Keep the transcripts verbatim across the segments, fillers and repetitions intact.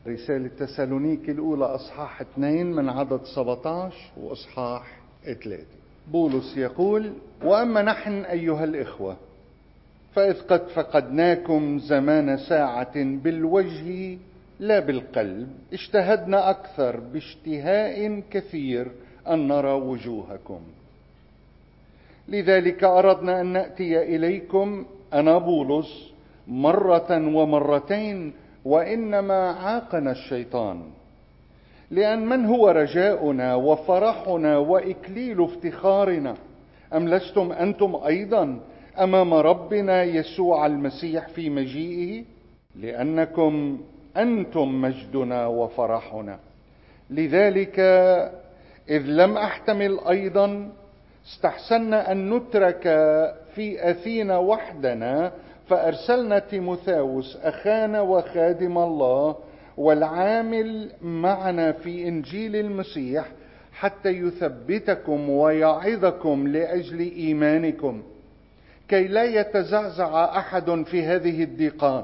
رسالة تسالونيكي الأولى أصحاح اثنين من عدد سبعة عشر وأصحاح ثلاثة. بولس يقول: وأما نحن أيها الإخوة فإذ قد فقدناكم زمان ساعة بالوجه لا بالقلب، اشتهدنا أكثر باشتهاء كثير أن نرى وجوهكم. لذلك أردنا أن نأتي إليكم أنا بولس مرة ومرتين، وإنما عاقنا الشيطان. لأن من هو رجاؤنا وفرحنا وإكليل افتخارنا؟ أم لستم أنتم أيضا أمام ربنا يسوع المسيح في مجيئه؟ لأنكم أنتم مجدنا وفرحنا. لذلك إذ لم أحتمل أيضا استحسنا أن نترك في أثينا وحدنا، فأرسلنا تيموثاوس أخانا وخادم الله والعامل معنا في إنجيل المسيح حتى يثبتكم ويعظكم لأجل إيمانكم، كي لا يتزعزع أحد في هذه الضيقات.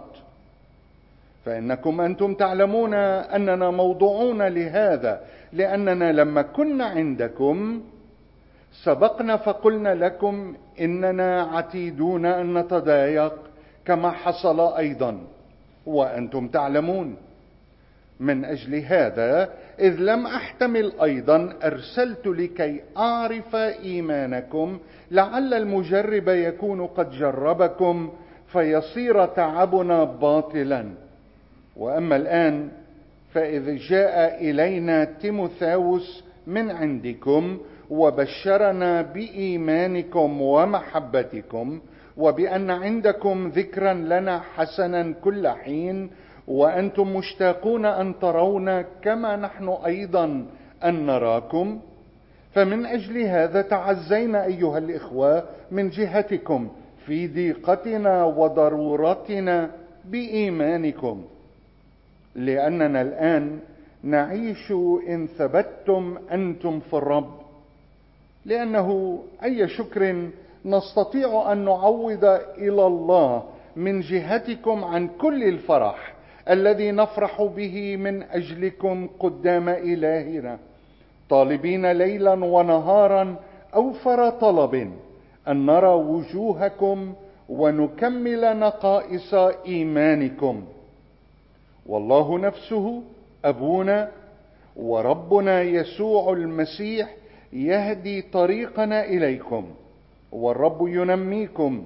فإنكم أنتم تعلمون أننا موضوعون لهذا، لأننا لما كنا عندكم سبقنا فقلنا لكم إننا عتيدون أن نتضايق كما حصل أيضا، وأنتم تعلمون. من أجل هذا إذ لم أحتمل أيضا أرسلت لكي أعرف إيمانكم، لعل المجرب يكون قد جربكم فيصير تعبنا باطلا. وأما الآن فإذ جاء إلينا تيموثاوس من عندكم وبشرنا بإيمانكم ومحبتكم، وبأن عندكم ذكرا لنا حسنا كل حين، وأنتم مشتاقون أن ترونا كما نحن أيضا أن نراكم. فمن أجل هذا تعزينا أيها الإخوة من جهتكم في ضيقتنا وضرورتنا بإيمانكم، لأننا الآن نعيش إن ثبتتم أنتم في الرب. لأنه أي شكر نستطيع أن نعوض إلى الله من جهتكم عن كل الفرح الذي نفرح به من أجلكم قدام إلهنا، طالبين ليلا ونهارا أوفر طلب أن نرى وجوهكم ونكمل نقائص إيمانكم. والله نفسه أبونا وربنا يسوع المسيح يهدي طريقنا إليكم، والرب ينميكم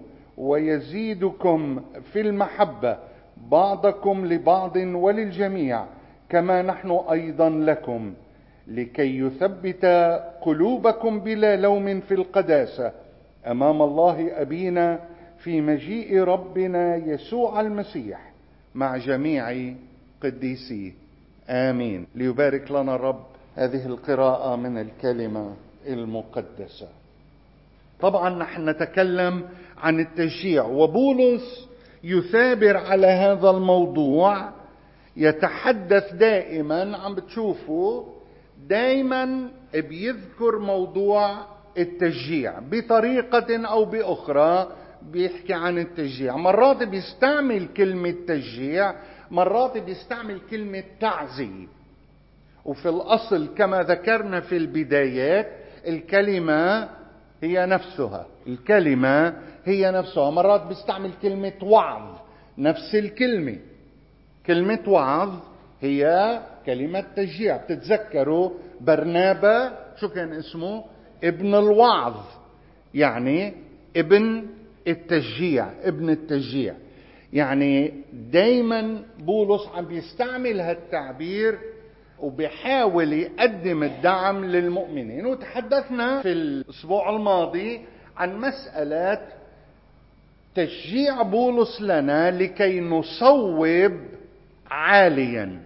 ويزيدكم في المحبة بعضكم لبعض وللجميع، كما نحن أيضا لكم، لكي يثبت قلوبكم بلا لوم في القداسة أمام الله أبينا في مجيء ربنا يسوع المسيح مع جميع قديسيه. آمين. ليبارك لنا الرب هذه القراءة من الكلمة المقدسة. طبعا نحن نتكلم عن التشجيع، وبولس يثابر على هذا الموضوع، يتحدث دائما، عم بتشوفوا دائما بيذكر موضوع التشجيع بطريقة أو بأخرى، بيحكي عن التشجيع. مرات بيستعمل كلمة تشجيع، مرات بيستعمل كلمة تعزية. وفي الأصل كما ذكرنا في البدايات الكلمة هي نفسها، الكلمة هي نفسها. مرات بيستعمل كلمة وعظ، نفس الكلمة. كلمة وعظ هي كلمة تشجيع. بتتذكروا برنابا شو كان اسمه؟ ابن الوعظ، يعني ابن التشجيع، ابن التشجيع. يعني دايما بولس عم بيستعمل هالتعبير وبيحاول يقدم الدعم للمؤمنين. وتحدثنا في الأسبوع الماضي عن مسألة تشجيع بولس لنا لكي نصوب عاليا،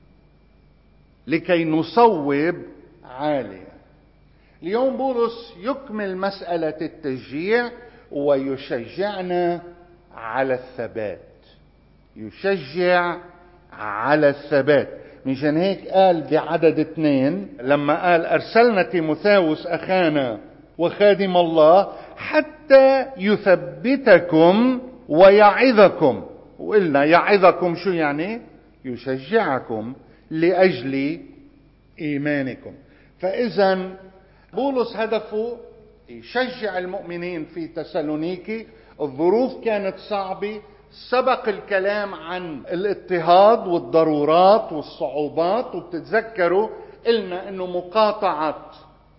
لكي نصوب عاليا. اليوم بولس يكمل مسألة التشجيع ويشجعنا على الثبات، يشجع على الثبات. مشان هيك قال بعدد اثنين لما قال أرسلنا تيموثاوس أخانا وخادم الله حتى يثبتكم ويعظكم. وقلنا يعظكم شو يعني؟ يشجعكم لأجل إيمانكم. فإذا بولس هدفه يشجع المؤمنين في تسالونيكي. الظروف كانت صعبة، سبق الكلام عن الاضطهاد والضرورات والصعوبات، وبتتذكروا قلنا انه مقاطعة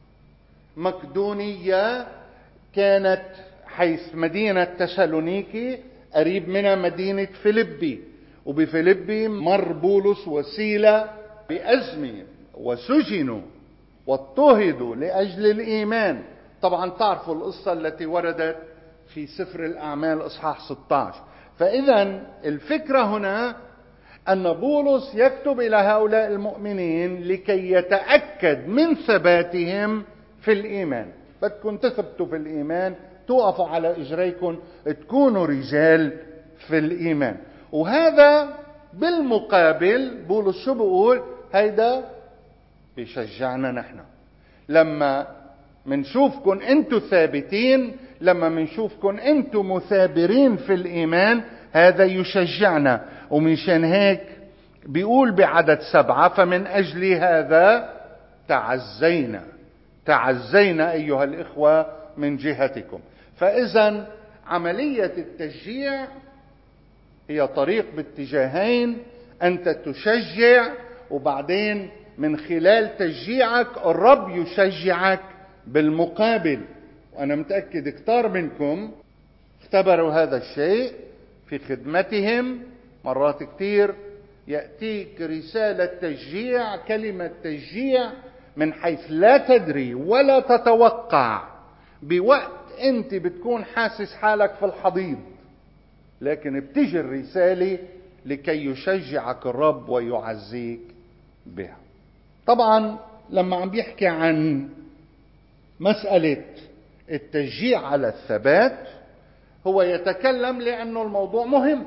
مقدونية كانت حيث مدينة تسالونيكي قريب منها مدينة فيلبي، وبفيلبي مر بولس وسيلة بأزمة وسجنوا واضطهدوا لأجل الإيمان. طبعا تعرفوا القصة التي وردت في سفر الأعمال إصحاح ستة عشر. فإذا الفكرة هنا أن بولس يكتب إلى هؤلاء المؤمنين لكي يتأكد من ثباتهم في الإيمان. بدكم تثبتوا في الإيمان، توقفوا على إجريكم، تكونوا رجال في الإيمان. وهذا بالمقابل بولس شو بيقول؟ هيدا بيشجعنا نحن لما منشوفكم انتم ثابتين، لما منشوفكم انتم مثابرين في الإيمان، هذا يشجعنا. ومنشان هيك بيقول بعدد سبعة: فمن أجل هذا تعزينا تعزينا أيها الإخوة من جهتكم. فإذا عملية التشجيع هي طريق باتجاهين، أنت تشجع وبعدين من خلال تشجيعك الرب يشجعك بالمقابل. وأنا متأكد كتار منكم اختبروا هذا الشيء في خدمتهم. مرات كتير يأتيك رسالة تشجيع، كلمة تشجيع من حيث لا تدري ولا تتوقع، بوقت انت بتكون حاسس حالك في الحضيض، لكن بتجي الرسالة لكي يشجعك الرب ويعزيك بها. طبعا لما عم بيحكي عن مسألة التشجيع على الثبات، هو يتكلم لأنه الموضوع مهم،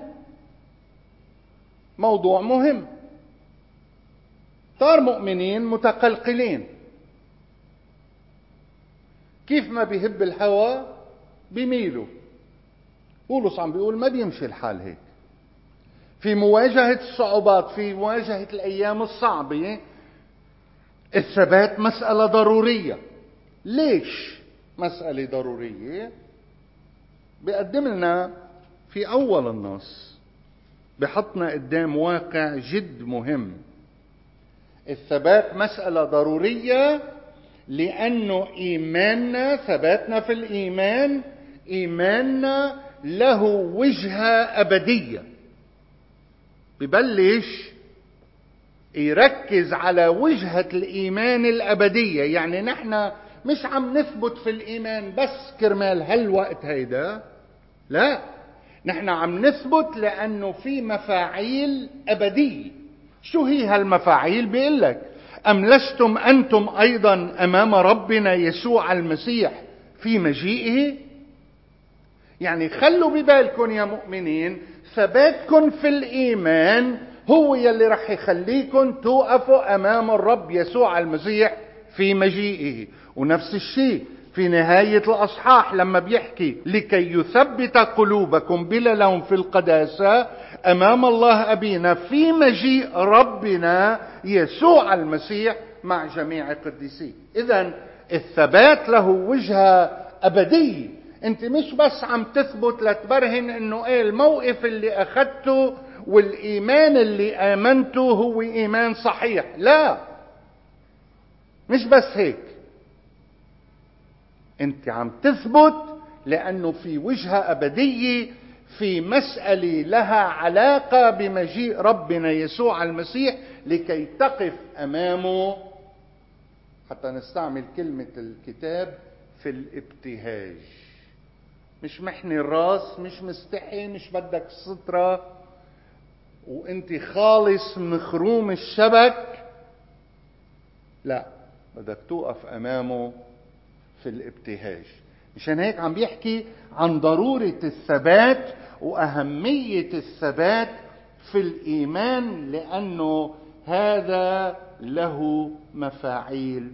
موضوع مهم. صار مؤمنين متقلقلين، كيف ما بيهب الهوى بيميلوا. بولس عم بيقول ما بيمشي الحال هيك. في مواجهة الصعوبات، في مواجهة الأيام الصعبة، الثبات مسألة ضرورية. ليش مسألة ضرورية؟ بيقدم لنا في أول النص، بحطنا قدام واقع جد مهم. الثبات مسألة ضرورية لأنه إيماننا، ثباتنا في الإيمان، إيماننا له وجهة أبدية. ببلش يركز على وجهة الإيمان الأبدية. يعني نحن مش عم نثبت في الإيمان بس كرمال هالوقت هيدا، لا، نحن عم نثبت لأنه في مفاعيل أبدية. شو هي هالمفاعيل؟ بيقول لك: أم لستم أنتم أيضا أمام ربنا يسوع المسيح في مجيئه؟ يعني خلوا ببالكم يا مؤمنين، ثباتكم في الإيمان هو يلي رح يخليكم توقفوا أمام الرب يسوع المسيح في مجيئه. ونفس الشيء في نهاية الأصحاح لما بيحكي: لكي يثبت قلوبكم بلا لوم في القداسة أمام الله أبينا في مجيء ربنا يسوع المسيح مع جميع القديسين. إذن الثبات له وجهة أبدية. انت مش بس عم تثبت لتبرهن انه ايه الموقف اللي اخذته والايمان اللي امنته هو ايمان صحيح. لا، مش بس هيك، انت عم تثبت لانه في وجهة ابدية، في مسألة لها علاقة بمجيء ربنا يسوع المسيح لكي تقف امامه، حتى نستعمل كلمة الكتاب، في الابتهاج. مش محني الراس، مش مستحي، مش بدك سترة وانت خالص من خروم الشبك، لا، بدك توقف امامه في الابتهاج. مشان هيك عم بيحكي عن ضرورة الثبات واهمية الثبات في الايمان، لانه هذا له مفاعيل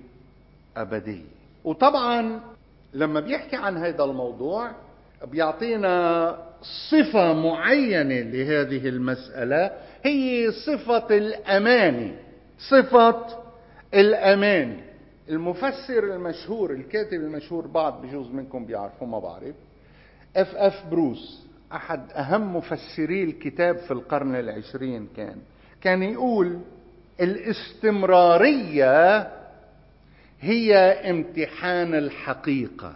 ابدية. وطبعا لما بيحكي عن هذا الموضوع بيعطينا صفة معينة لهذه المسألة، هي صفة الأمان. صفة الأمان. المفسر المشهور، الكاتب المشهور، بعض بجوز منكم بيعرفوا ما بعرف، اف اف بروس، احد اهم مفسري الكتاب في القرن العشرين، كان كان يقول الاستمرارية هي امتحان الحقيقة.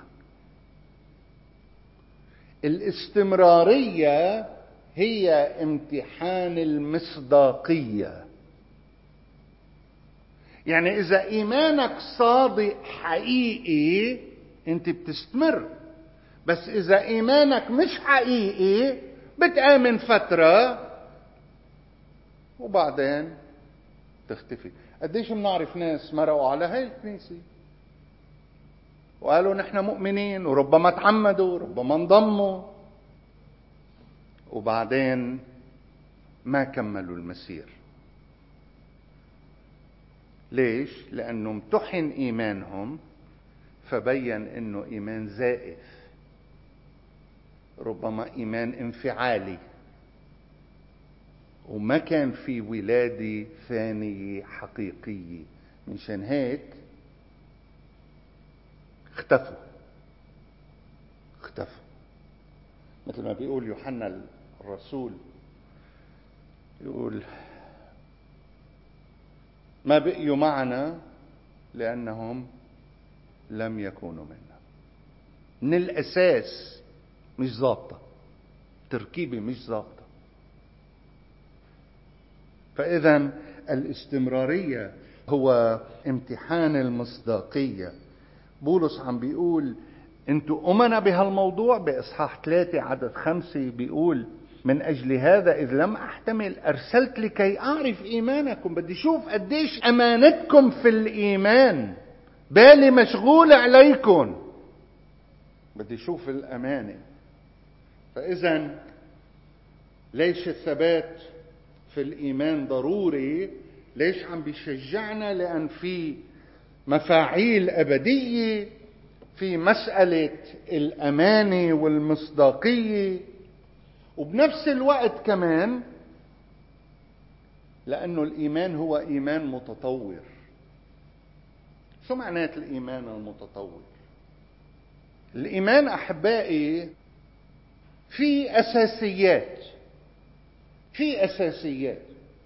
الاستمرارية هي امتحان المصداقية. يعني إذا إيمانك صادق حقيقي أنت بتستمر، بس إذا إيمانك مش حقيقي بتآمن فترة وبعدين تختفي. قديش بنعرف ناس مرقوا على هاي الكنيسة وقالوا نحن مؤمنين، وربما تعمدوا، ربما انضموا، وبعدين ما كملوا المسير. ليش؟ لأنه امتحن إيمانهم فبين أنه إيمان زائف، ربما إيمان انفعالي، وما كان في ولادة ثانية حقيقية. منشان هيك اختفوا اختفوا مثل ما بيقول يوحنا الرسول، يقول ما بقيوا معنا لأنهم لم يكونوا منا. من الأساس مش ضابطة، تركيبة مش ضابطة. فإذا الاستمرارية هو امتحان المصداقية. بولس عم بيقول انتوا أمنا بهالموضوع. بإصحاح ثلاثة عدد خمسة بيقول من أجل هذا إذ لم أحتمل أرسلت لكي أعرف إيمانكم. بدي شوف قديش أمانتكم في الإيمان، بالي مشغول عليكم، بدي شوف الأمانة. فإذا ليش الثبات في الإيمان ضروري؟ ليش عم بيشجعنا؟ لأن في مفاعيل أبدية في مسألة الأمانة والمصداقية، وبنفس الوقت كمان لأنه الإيمان هو إيمان متطور. شو معنات الإيمان المتطور؟ الإيمان أحبائي في أساسيات، في أساسيات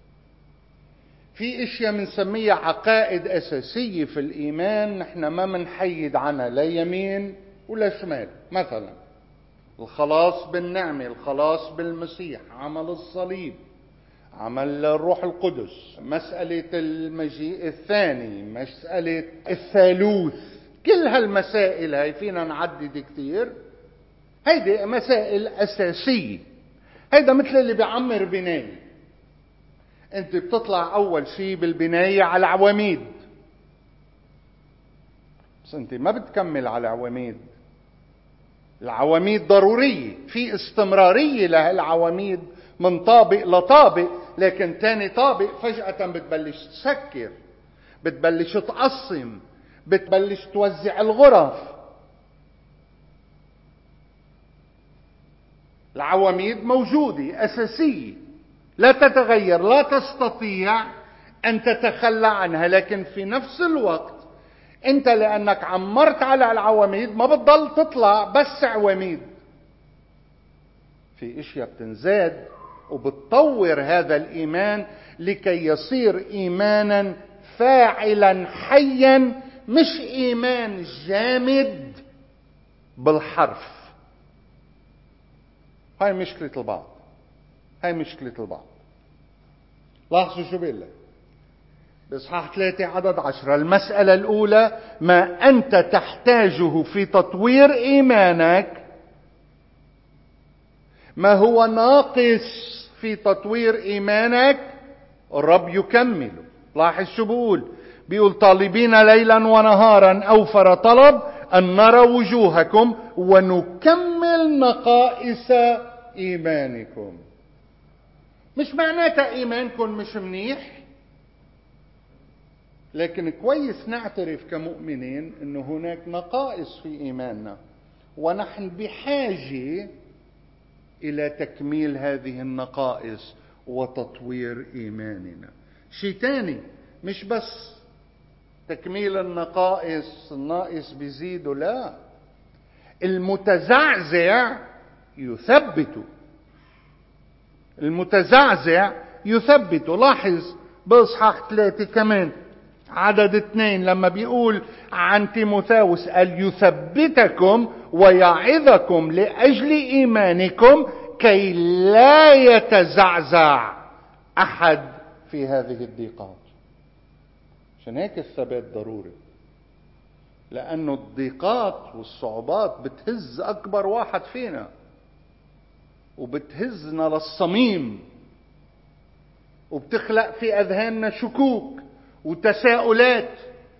في اشياء منسميها عقائد اساسية في الايمان، نحن ما منحيد عنها لا يمين ولا شمال. مثلا الخلاص بالنعمة، الخلاص بالمسيح، عمل الصليب، عمل الروح القدس، مسألة المجيء الثاني، مسألة الثالوث. كل هالمسائل هاي فينا نعدد كثير، هيدي مسائل اساسية. هيدا مثل اللي بيعمر بناية، انت بتطلع اول شيء بالبناية على العواميد، بس انت ما بتكمل على العواميد. العواميد ضرورية، في استمرارية لهالعواميد من طابق لطابق، لكن تاني طابق فجأة بتبلش تسكر، بتبلش تقسم، بتبلش توزع الغرف. العواميد موجودة أساسية لا تتغير، لا تستطيع أن تتخلى عنها، لكن في نفس الوقت أنت لأنك عمرت على العواميد ما بتضل تطلع بس عواميد. في اشياء بتنزاد وبتطور هذا الإيمان لكي يصير إيمانا فاعلا حيا، مش إيمان جامد بالحرف. هاي مشكلة البعض، هاي مشكلة البعض. لاحظوا شو بيقول لك بإصحاح ثلاثة عدد عشرة. المسألة الأولى ما أنت تحتاجه في تطوير إيمانك، ما هو ناقص في تطوير إيمانك الرب يكمله. لاحظ شو بيقول، بيقول طالبين ليلا ونهارا أوفر طلب أن نرى وجوهكم ونكمل نقائص إيمانكم. مش معناتها إيمانكم مش منيح، لكن كويس نعترف كمؤمنين أنه هناك نقائص في إيماننا، ونحن بحاجة إلى تكميل هذه النقائص وتطوير إيماننا. شيء تاني، مش بس تكميل النقائص، الناقص بيزيد، لا، المتزعزع يثبت، المتزعزع يثبت. لاحظ بإصحاح ثلاثة كمان عدد اثنين لما بيقول عن تيموثاوس قال يثبتكم ويعظكم لأجل إيمانكم كي لا يتزعزع أحد في هذه الضيقات. عشان هيك الثبات ضروري، لأنه الضيقات والصعوبات بتهز أكبر واحد فينا وبتهزنا للصميم وبتخلق في أذهاننا شكوك وتساؤلات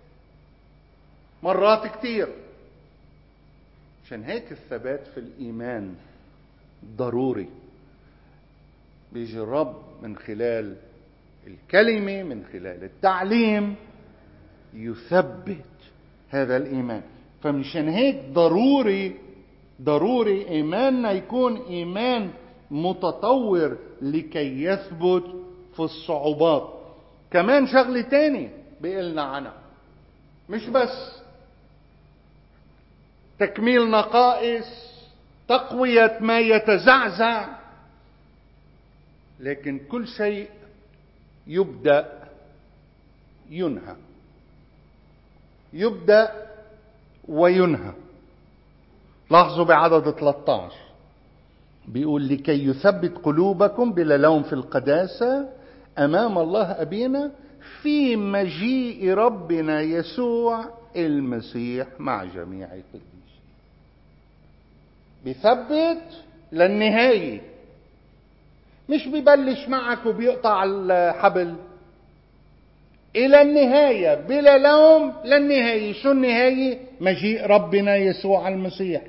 مرات كتير. عشان هيك الثبات في الإيمان ضروري. بيجي الرب من خلال الكلمة، من خلال التعليم، يثبت هذا الإيمان. فمشان هيك ضروري ضروري إيماننا يكون إيمان متطور لكي يثبت في الصعوبات. كمان شغلة تاني بيقلنا عنها، مش بس تكميل نقائص، تقوية ما يتزعزع، لكن كل شيء يبدأ ينهى، يبدأ وينهى. لاحظوا بعدد ثلاثة عشر بيقول لكي يثبت قلوبكم بلا لوم في القداسة أمام الله أبينا في مجيء ربنا يسوع المسيح مع جميع القديسين. بيثبت للنهاية، مش بيبلش معك وبيقطع الحبل، إلى النهاية بلا لوم للنهاية. شو النهاية؟ مجيء ربنا يسوع المسيح.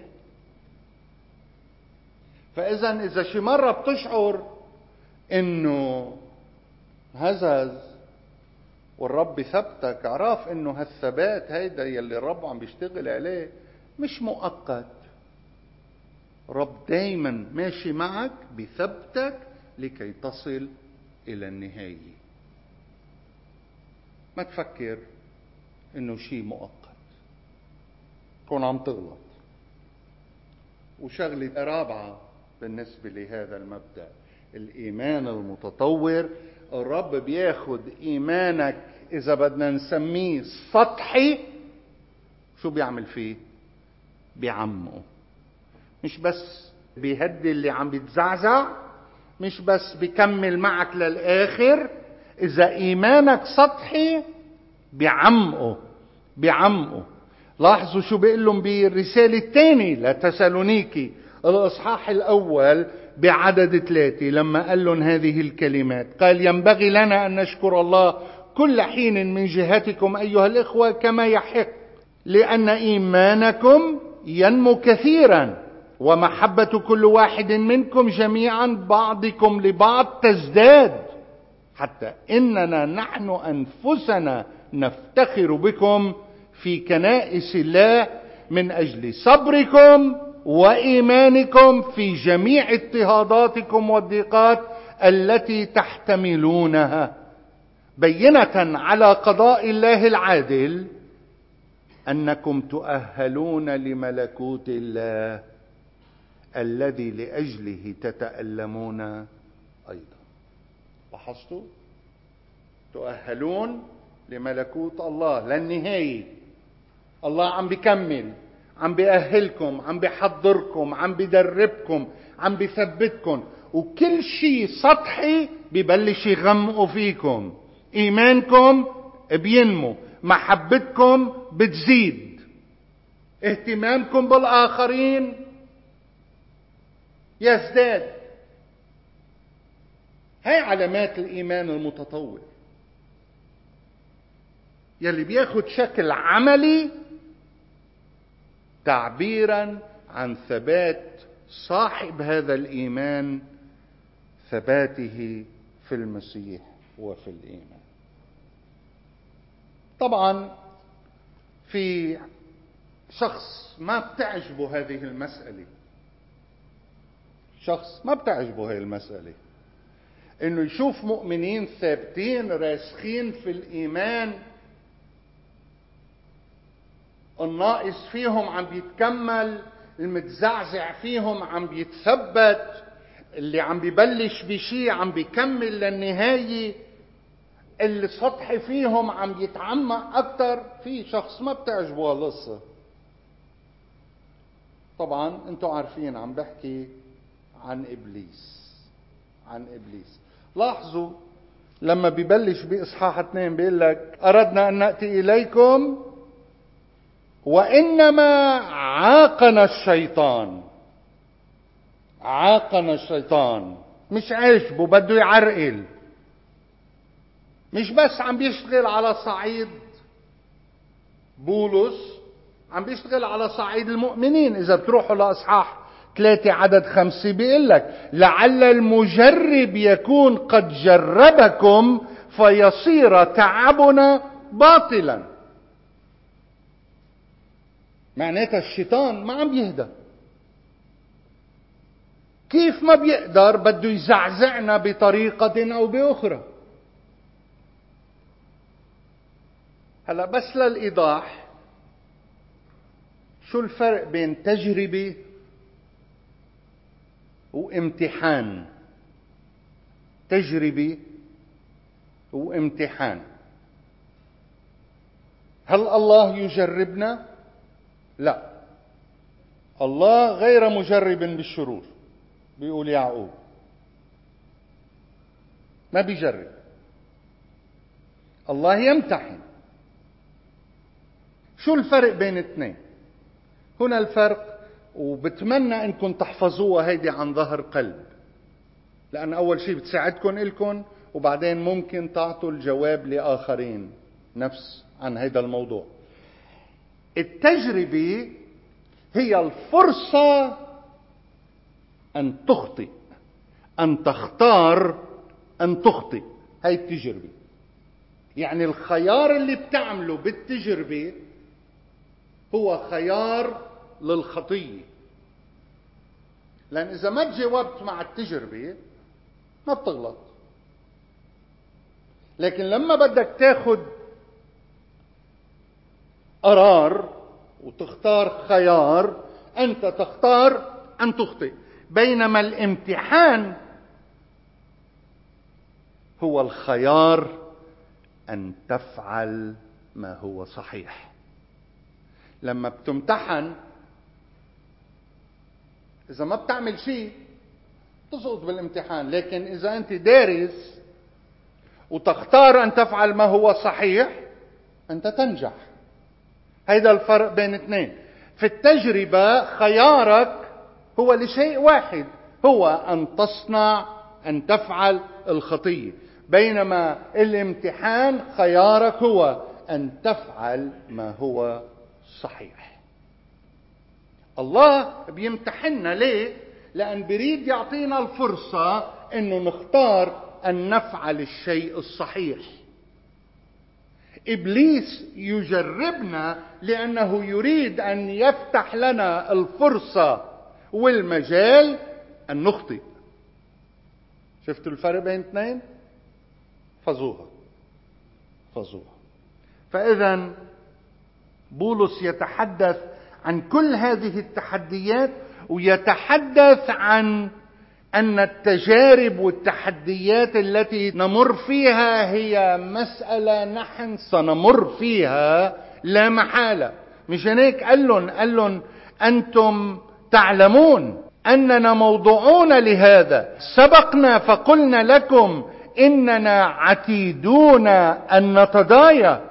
فإذا إذا شي مرة بتشعر إنه هزز والرب ثبتك، عرف إنه هالثبات هيدا يلي الرب عم بيشتغل عليه مش مؤقت. رب دايما ماشي معك بثبتك لكي تصل إلى النهاية. ما تفكر إنه شيء مؤقت، كون عم تغلط. وشغلة رابعة بالنسبة لهذا المبدأ الإيمان المتطور، الرب بياخد إيمانك إذا بدنا نسميه سطحي، شو بيعمل فيه؟ بيعمقه. مش بس بيهدي اللي عم بيتزعزع، مش بس بيكمل معك للآخر. إذا إيمانك سطحي بيعمقه بيعمقه. لاحظوا شو بيقول لهم بالرسالة الثانية لتسالونيكي الإصحاح الأول بعدد ثلاثة لما قال لهم هذه الكلمات. قال ينبغي لنا أن نشكر الله كل حين من جهتكم أيها الإخوة كما يحق، لأن إيمانكم ينمو كثيرا ومحبة كل واحد منكم جميعا بعضكم لبعض تزداد، حتى إننا نحن أنفسنا نفتخر بكم في كنائس الله من أجل صبركم وإيمانكم في جميع اضطهاداتكم والضيقات التي تحتملونها، بينة على قضاء الله العادل أنكم تؤهلون لملكوت الله الذي لأجله تتألمون أيضا. لاحظتوا؟ تؤهلون لملكوت الله للنهاية. الله عم بيكمل، عم بيأهلكم، عم بيحضركم، عم بيدربكم، عم بيثبتكم. وكل شيء سطحي ببلش يغمقوا فيكم. إيمانكم بينمو، محبتكم بتزيد، اهتمامكم بالآخرين يزداد. هاي علامات الإيمان المتطور يلي بياخد شكل عملي تعبيرا عن ثبات صاحب هذا الإيمان، ثباته في المسيح وفي الإيمان. طبعا في شخص ما بتعجبه هذه المسألة، شخص ما بتعجبه هاي المسألة، انه يشوف مؤمنين ثابتين راسخين في الايمان، الناقص فيهم عم بيتكمل، المتزعزع فيهم عم بيتثبت، اللي عم بيبلش بشيء عم بيكمل للنهاية، اللي سطحي فيهم عم يتعمق اكتر. في شخص ما بتعجبه هالقصة. طبعا انتم عارفين عم بحكي عن ابليس، عن ابليس. لاحظوا لما بيبلش باصحاح اثنين بيقول لك اردنا ان ناتي اليكم وانما عاقنا الشيطان. عاقنا الشيطان، مش عاجبه، بده يعرقل. مش بس عم بيشتغل على صعيد بولس، عم بيشتغل على صعيد المؤمنين. اذا بتروحوا لاصحاح ثلاثة عدد خمسة بيقول لك لعل المجرب يكون قد جربكم فيصير تعبنا باطلا. معناتها الشيطان ما عم يهدى، كيف ما بيقدر بده يزعزعنا بطريقة او باخرى. هلا بس للإيضاح، شو الفرق بين تجربة وامتحان؟ تجربة وامتحان. هل الله يجربنا؟ لا، الله غير مجرب بالشرور، بيقول يعقوب، ما بيجرب. الله يمتحن. شو الفرق بين الاثنين؟ هنا الفرق، وبتمنى انكم تحفظوها هيدي عن ظهر قلب، لان اول شيء بتساعدكم الكم، وبعدين ممكن تعطوا الجواب لاخرين نفس عن هيدا الموضوع. التجربة هي الفرصة ان تخطئ، ان تختار ان تخطئ. هاي التجربة، يعني الخيار اللي بتعمله بالتجربة هو خيار للخطية. لأن إذا ما تجاوبت مع التجربة ما بتغلط. لكن لما بدك تاخد قرار وتختار خيار، أنت تختار أن تخطئ. بينما الامتحان هو الخيار أن تفعل ما هو صحيح. لما بتمتحن، إذا ما بتعمل شيء تسقط بالامتحان، لكن إذا أنت دارس وتختار أن تفعل ما هو صحيح أنت تنجح. هيدا الفرق بين اثنين. في التجربة خيارك هو لشيء واحد، هو أن تصنع أن تفعل الخطية. بينما الامتحان خيارك هو أن تفعل ما هو صحيح. الله بيمتحننا ليه؟ لأن بريد يعطينا الفرصة أنه نختار أن نفعل الشيء الصحيح. إبليس يجربنا لأنه يريد أن يفتح لنا الفرصة والمجال أن نخطئ. شفتوا الفرق بين اثنين؟ فزوها فزوها. فإذا بولس يتحدث عن كل هذه التحديات، ويتحدث عن أن التجارب والتحديات التي نمر فيها هي مسألة نحن سنمر فيها لا محالة. مشان هيك قال لهم قال لهم أنتم تعلمون أننا موضوعون لهذا، سبقنا فقلنا لكم إننا عتيدون أن نتضايق.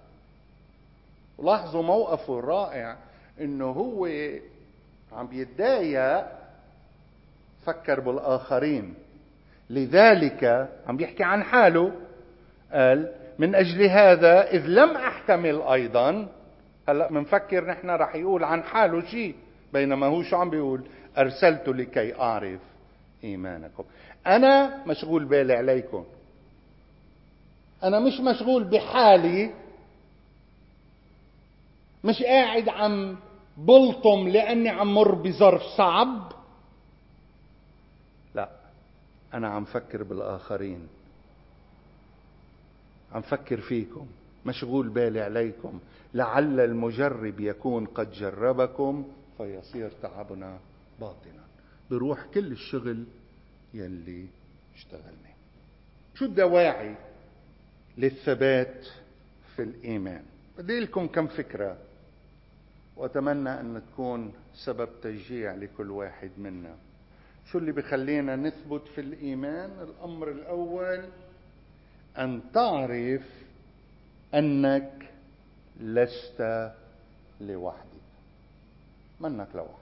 لاحظوا موقفه الرائع، إنه هو عم بيتضايق، فكر بالآخرين، لذلك عم بيحكي عن حاله. قال من أجل هذا إذ لم أحتمل أيضا. هلأ منفكر نحن رح يقول عن حاله شيء، بينما هو شو عم بيقول؟ أرسلت لكي أعرف إيمانكم. أنا مشغول بالي عليكم، أنا مش مشغول بحالي، مش قاعد عم بلطم لأني عم مر بظرف صعب. أنا عم فكر بالآخرين، عم فكر فيكم، مشغول بالي عليكم، لعل المجرب يكون قد جربكم فيصير تعبنا باطنا. بروح كل الشغل يلي اشتغلنا. شو الدواعي للثبات في الإيمان؟ بدي لكم كم فكرة وأتمنى أن تكون سبب تشجيع لكل واحد منا. شو اللي بخلينا نثبت في الإيمان؟ الأمر الأول أن تعرف أنك لست لوحدك، منك لوحدك.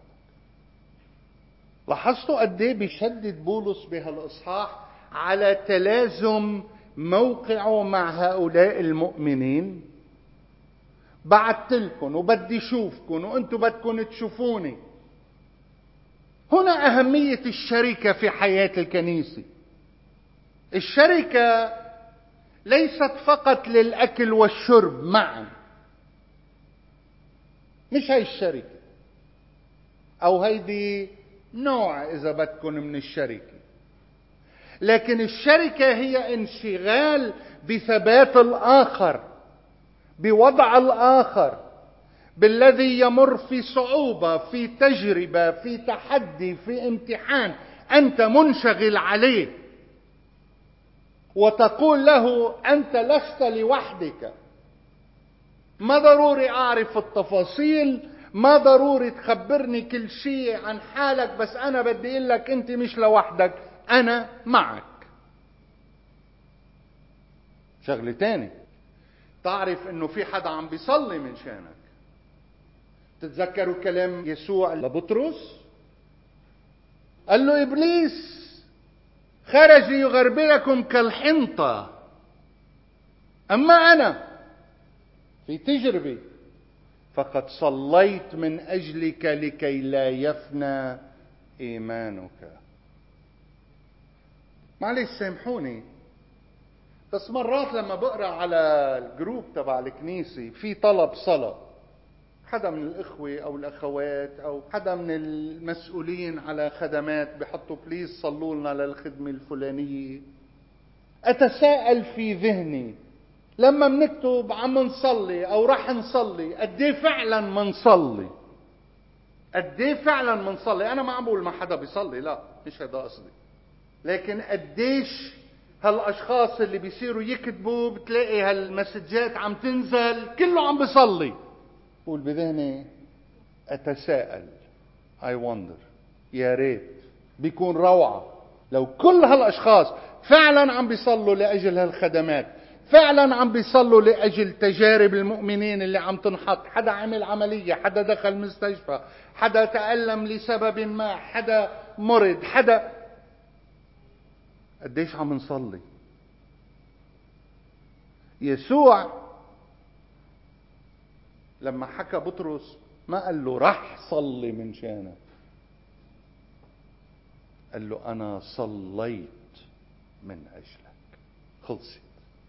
لاحظتوا قد ايه بيشدد بولس بهالإصحاح على تلازم موقعه مع هؤلاء المؤمنين؟ بعت لكم وبدي اشوفكم وانتم بدكم تشوفوني. هنا أهمية الشركة في حياة الكنيسة. الشركة ليست فقط للأكل والشرب معا، مش هاي الشركة، أو هيدي نوع إذا بدكم من الشركة، لكن الشركة هي انشغال بثبات الآخر، بوضع الآخر، بالذي يمر في صعوبة، في تجربة، في تحدي، في امتحان، أنت منشغل عليه، وتقول له أنت لست لوحدك. ما ضروري أعرف التفاصيل، ما ضروري تخبرني كل شيء عن حالك، بس أنا بدي أقول لك أنت مش لوحدك، أنا معك. شغلة تاني، تعرف أنه في حدا عم بيصلي من شانك. تتذكروا كلام يسوع لبطرس؟ قال له إبليس خرج يغربلكم كالحنطة، أما أنا في تجربة فقد صليت من أجلك لكي لا يفنى إيمانك. معلش سامحوني، بس مرات لما بقرأ على الجروب تبع الكنيسة في طلب صلاة، حدا من الإخوة أو الأخوات أو حدا من المسؤولين على خدمات بحطوا بليز صلوا لنا للخدمة الفلانية، أتساءل في ذهني لما منكتب عم نصلي أو راح نصلي قديه فعلا منصلي؟ قديه فعلا منصلي؟ أنا ما عم بقول ما حدا بيصلي، لا مش هذا قصدي، لكن قديش هالأشخاص اللي بيصيروا يكتبوا بتلاقي هالمسجات عم تنزل كله عم بيصلي. قول بذهني أتساءل I wonder، يا ريت بيكون روعة لو كل هالأشخاص فعلا عم بيصلوا لأجل هالخدمات، فعلا عم بيصلوا لأجل تجارب المؤمنين اللي عم تنحط. حدا عمل عملية، حدا دخل مستشفى، حدا تألم لسبب ما، حدا مرض، حدا. قديش عم نصلي؟ يسوع لما حكى بطرس ما قال له رح صلي من شانك، قال له أنا صليت من أجلك، خلصت.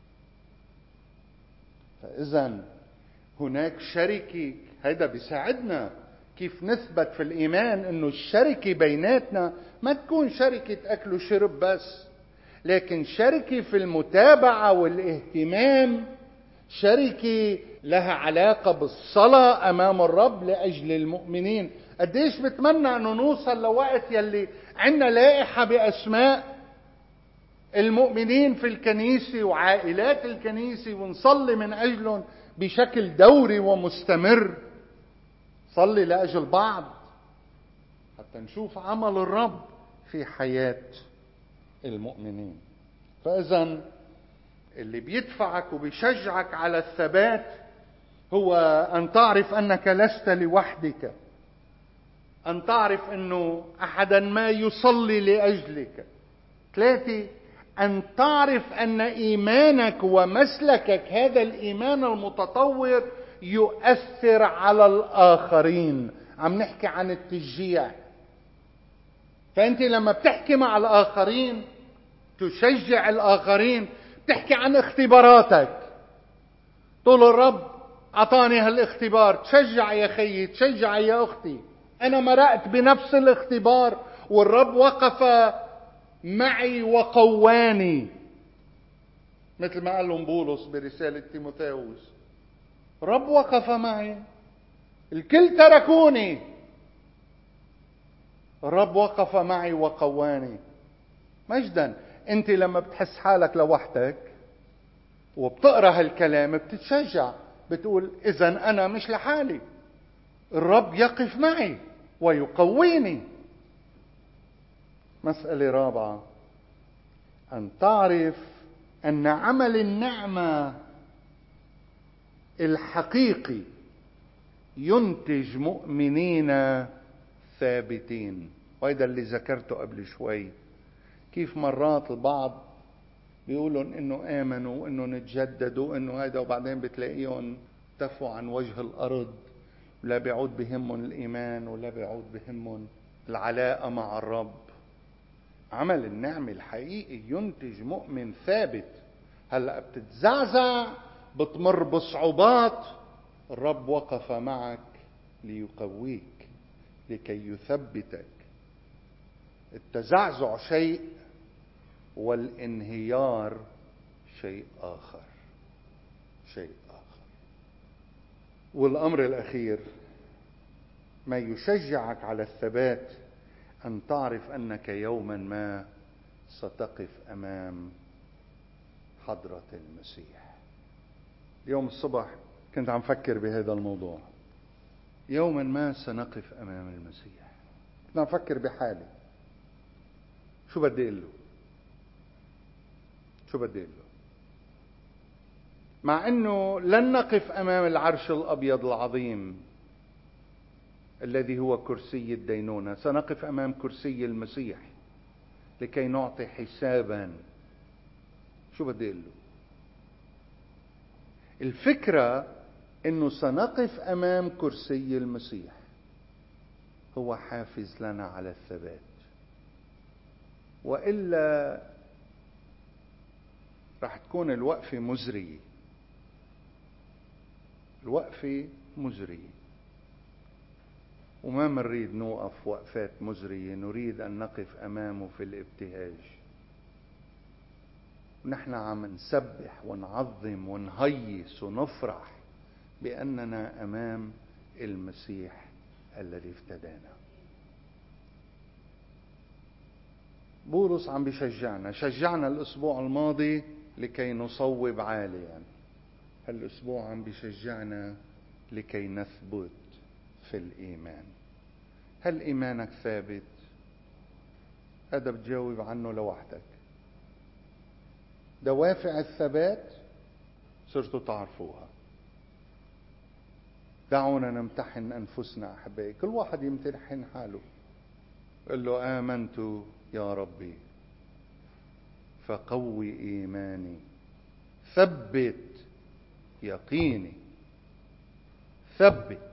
فإذا هناك شركة، هيدا بيساعدنا كيف نثبت في الإيمان، إنه الشركة بيناتنا ما تكون شركة أكل وشرب بس، لكن شركة في المتابعة والاهتمام، شركة لها علاقة بالصلاة أمام الرب لأجل المؤمنين. قديش بتمنى أنه نوصل لوقت يلي عنا لائحة بأسماء المؤمنين في الكنيسة وعائلات الكنيسة ونصلي من أجلهم بشكل دوري ومستمر. صلي لأجل بعض حتى نشوف عمل الرب في حياة المؤمنين. فإذا اللي بيدفعك وبيشجعك على الثبات هو أن تعرف أنك لست لوحدك، أن تعرف أنه أحدا ما يصلي لأجلك. ثلاثة، أن تعرف أن إيمانك ومسلكك هذا الإيمان المتطور يؤثر على الآخرين. عم نحكي عن التشجيع، فأنت لما بتحكي مع الآخرين تشجع الآخرين، بتحكي عن اختباراتك، طول الرب أعطاني هالاختبار، تشجع يا خيي، تشجع يا أختي، أنا مرقت بنفس الاختبار والرب وقف معي وقواني، مثل ما قال لهم بولس برسالة تيموثاوس. رب وقف معي، الكل تركوني، الرب وقف معي وقواني. مجدا. انت لما بتحس حالك لوحدك وبتقرأ هالكلام بتتشجع، بتقول إذن أنا مش لحالي، الرب يقف معي ويقويني. مسألة رابعة، أن تعرف أن عمل النعمة الحقيقي ينتج مؤمنين ثابتين. وهذا اللي ذكرته قبل شوي، كيف مرات البعض بيقولوا انه امنوا وانه نتجددوا انه هذا، وبعدين بتلاقيهم تفوا عن وجه الارض، لا بيعود بهمهم الايمان ولا بيعود بهمهم العلاقة مع الرب. عمل النعمة الحقيقي ينتج مؤمن ثابت. هلأ بتتزعزع، بتمر بصعوبات، الرب وقف معك ليقويك، لكي يثبتك. التزعزع شيء والانهيار شيء آخر، شيء آخر. والأمر الأخير، ما يشجعك على الثبات، أن تعرف أنك يوما ما ستقف أمام حضرة المسيح. اليوم الصبح كنت عم فكر بهذا الموضوع، يوما ما سنقف أمام المسيح. كنت عم فكر بحالي، شو بدي أقول له؟ شو بدي أقول له؟ مع أنه لن نقف أمام العرش الأبيض العظيم الذي هو كرسي الدينونة، سنقف أمام كرسي المسيح لكي نعطي حسابا. شو بدي أقول له؟ الفكرة أنه سنقف أمام كرسي المسيح هو حافز لنا على الثبات، وإلا راح تكون الوقفة مزرية. الوقفة مزرية، وما نريد نوقف وقفات مزرية، نريد أن نقف أمامه في الابتهاج. ونحن عم نسبح ونعظم ونهيص ونفرح بأننا أمام المسيح الذي افتدانا. بولس عم بيشجعنا، شجعنا الأسبوع الماضي لكي نصوب عاليا، هالأسبوع عم بيشجعنا لكي نثبت في الإيمان. هل إيمانك ثابت؟ هذا بتجاوب عنه لوحدك. دوافع الثبات صرتوا تعرفوها. دعونا نمتحن أنفسنا أحبائي، كل واحد يمتحن حاله، قل له آمنت يا ربي فقوي إيماني، ثبت يقيني، ثبت.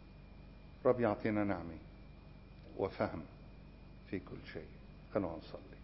رب يعطينا نعمة وفهم في كل شيء. خلونا نصلي.